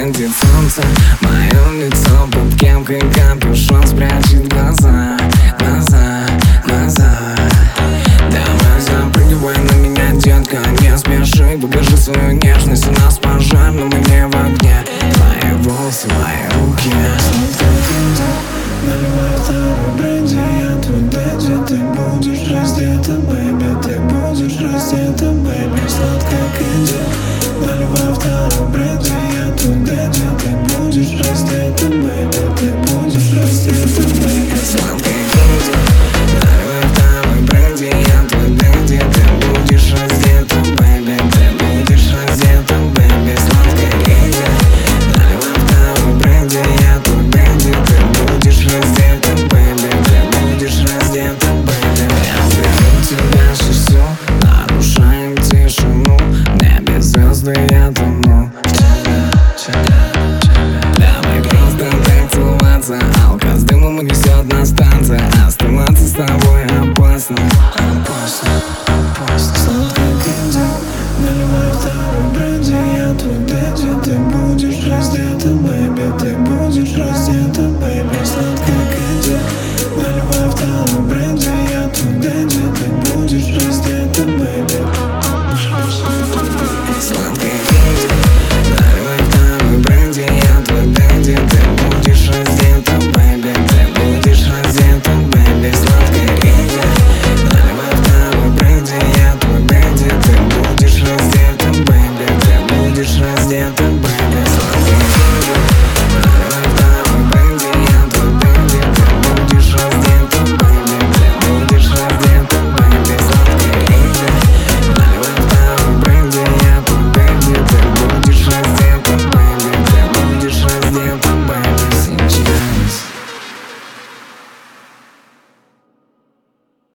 бренде солнце. Мое лицо под кепкой, капюшон спрячет глаза, глаза, глаза. Давай запрыгивай на меня, детка, не спеши. Покажи свою нежность, у нас пожар, но мы не в огне. Твои волосы, мои руки. Наливай второй бренди, я твой дэдди. Ты будешь раздета, бэйби, ты будешь раздета, бэйби, сладкая кэнди. Наливай второй бренди, я твой дэдди. Ты будешь раздета, бэйби, ты будешь раздета, бэйби, сладкая кэнди. Наливай второй бренди, я твой дэдди. Ты будешь раздета, бэйби, ты будешь раздета, бэйби, сладкая кэнди. Наливай второй бренди, я твой дэдди. Ты будешь раздета, бэйби, ты будешь раздета, бэйби. Я беру тебя шестью, нарушаем тишину. В небе звезды, я